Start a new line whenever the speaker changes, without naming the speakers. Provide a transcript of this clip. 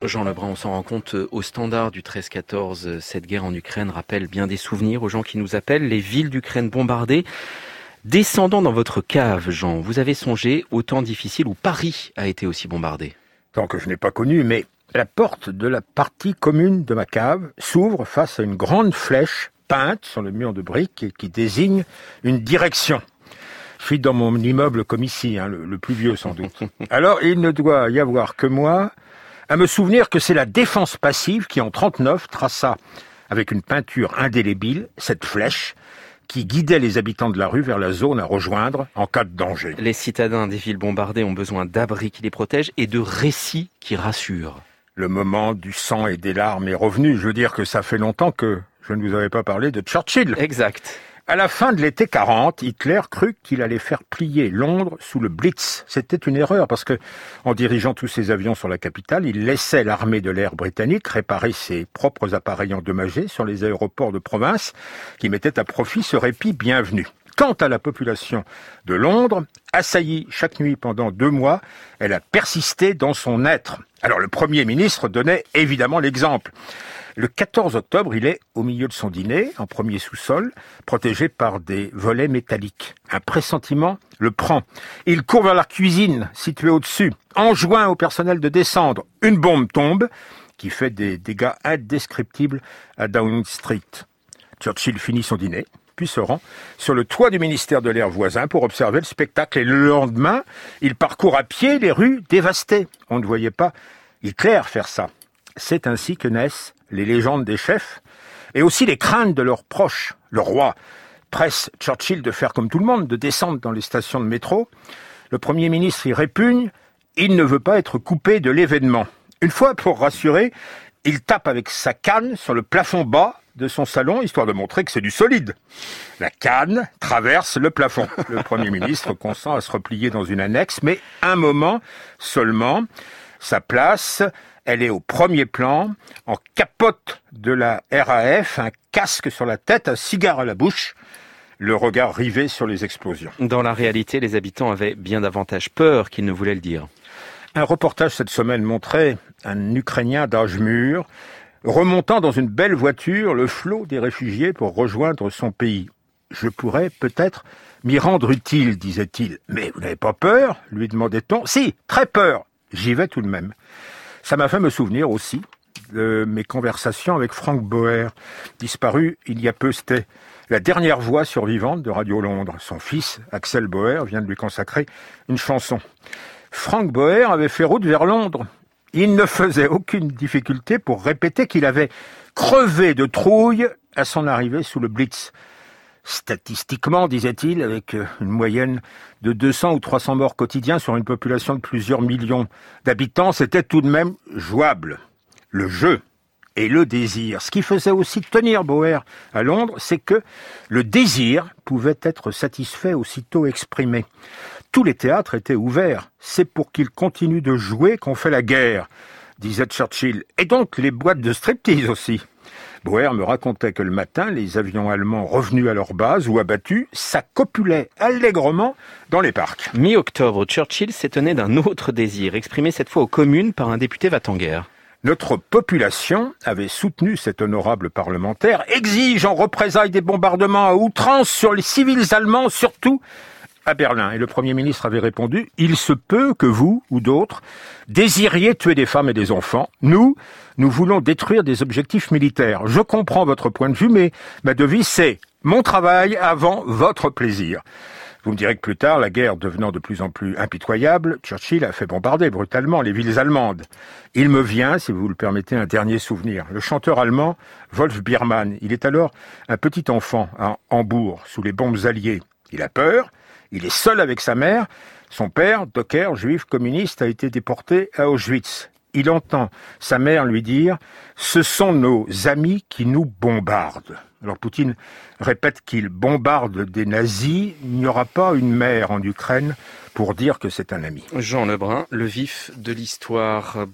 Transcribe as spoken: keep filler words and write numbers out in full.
Jean Lebrun, on s'en rend compte au standard du treize quatorze. Cette guerre en Ukraine rappelle bien des souvenirs aux gens qui nous appellent. Les villes d'Ukraine bombardées. Descendant dans votre cave, Jean, vous avez songé au temps difficile où Paris a été aussi bombardé.
Tant que je n'ai pas connu, mais la porte de la partie commune de ma cave s'ouvre face à une grande flèche peinte sur le mur de briques et qui désigne une direction. Je suis dans mon immeuble comme ici, hein, le, le plus vieux sans doute. Alors il ne doit y avoir que moi à me souvenir que c'est la défense passive qui, en trente-neuf, traça avec une peinture indélébile cette flèche qui guidait les habitants de la rue vers la zone à rejoindre en cas de danger.
Les citadins des villes bombardées ont besoin d'abris qui les protègent et de récits qui rassurent.
Le moment du sang et des larmes est revenu. Je veux dire que ça fait longtemps que je ne vous avais pas parlé de Churchill.
Exact.
À la fin de l'été quarante, Hitler crut qu'il allait faire plier Londres sous le Blitz. C'était une erreur parce que, en dirigeant tous ses avions sur la capitale, il laissait l'armée de l'air britannique réparer ses propres appareils endommagés sur les aéroports de province qui mettaient à profit ce répit bienvenu. Quant à la population de Londres, assaillie chaque nuit pendant deux mois, elle a persisté dans son être. Alors le Premier ministre donnait évidemment l'exemple. Le quatorze octobre, il est au milieu de son dîner, en premier sous-sol, protégé par des volets métalliques. Un pressentiment le prend. Il court vers la cuisine, située au-dessus, enjoint au personnel de descendre. Une bombe tombe, qui fait des dégâts indescriptibles à Downing Street. Churchill finit son dîner, puis se rend sur le toit du ministère de l'Air voisin pour observer le spectacle. Et le lendemain, il parcourt à pied les rues dévastées. On ne voyait pas Hitler faire ça. C'est ainsi que naissent les légendes des chefs et aussi les craintes de leurs proches. Le roi presse Churchill de faire comme tout le monde, de descendre dans les stations de métro. Le Premier ministre y répugne. Il ne veut pas être coupé de l'événement. Une fois, pour rassurer, il tape avec sa canne sur le plafond bas de son salon, histoire de montrer que c'est du solide. La canne traverse le plafond. Le Premier ministre consent à se replier dans une annexe, mais un moment seulement. Sa place, elle est au premier plan, en capote de la R A F, un casque sur la tête, un cigare à la bouche, le regard rivé sur les explosions.
Dans la réalité, les habitants avaient bien davantage peur qu'ils ne voulaient le dire.
Un reportage cette semaine montrait un Ukrainien d'âge mûr remontant dans une belle voiture le flot des réfugiés pour rejoindre son pays. « Je pourrais peut-être m'y rendre utile », disait-il. « Mais vous n'avez pas peur ?» lui demandait-on. « Si, très peur. J'y vais tout de même. » Ça m'a fait me souvenir aussi de mes conversations avec Frank Boer, disparu il y a peu. C'était la dernière voix survivante de Radio Londres. Son fils, Axel Boer, vient de lui consacrer une chanson. Frank Boer avait fait route vers Londres. Il ne faisait aucune difficulté pour répéter qu'il avait crevé de trouille à son arrivée sous le Blitz. Statistiquement, disait-il, avec une moyenne de deux cents ou trois cents morts quotidiens sur une population de plusieurs millions d'habitants, c'était tout de même jouable. Le jeu et le désir. Ce qui faisait aussi tenir Boer à Londres, c'est que le désir pouvait être satisfait aussitôt exprimé. Tous les théâtres étaient ouverts. C'est pour qu'ils continuent de jouer qu'on fait la guerre, disait Churchill. Et donc les boîtes de striptease aussi. Boer me racontait que le matin, les avions allemands revenus à leur base ou abattus s'accopulaient allègrement dans les parcs.
Mi-octobre, Churchill s'étonnait d'un autre désir, exprimé cette fois aux communes par un député va-t-en-guerre.
Notre population avait soutenu cet honorable parlementaire, exige en représailles des bombardements à outrance sur les civils allemands, surtout à Berlin. Et le Premier ministre avait répondu « Il se peut que vous, ou d'autres, désiriez tuer des femmes et des enfants. Nous, nous voulons détruire des objectifs militaires. Je comprends votre point de vue, mais ma devise c'est « Mon travail avant votre plaisir ». Vous me direz que plus tard, la guerre devenant de plus en plus impitoyable, Churchill a fait bombarder brutalement les villes allemandes. Il me vient, si vous le permettez, un dernier souvenir. Le chanteur allemand Wolf Biermann, il est alors un petit enfant à Hambourg, sous les bombes alliées. Il a peur. Il est seul avec sa mère. Son père, docker, juif communiste, a été déporté à Auschwitz. Il entend sa mère lui dire « Ce sont nos amis qui nous bombardent ». Alors Poutine répète qu'il bombarde des nazis. Il n'y aura pas une mère en Ukraine pour dire que c'est un ami.
Jean Lebrun, le vif de l'histoire.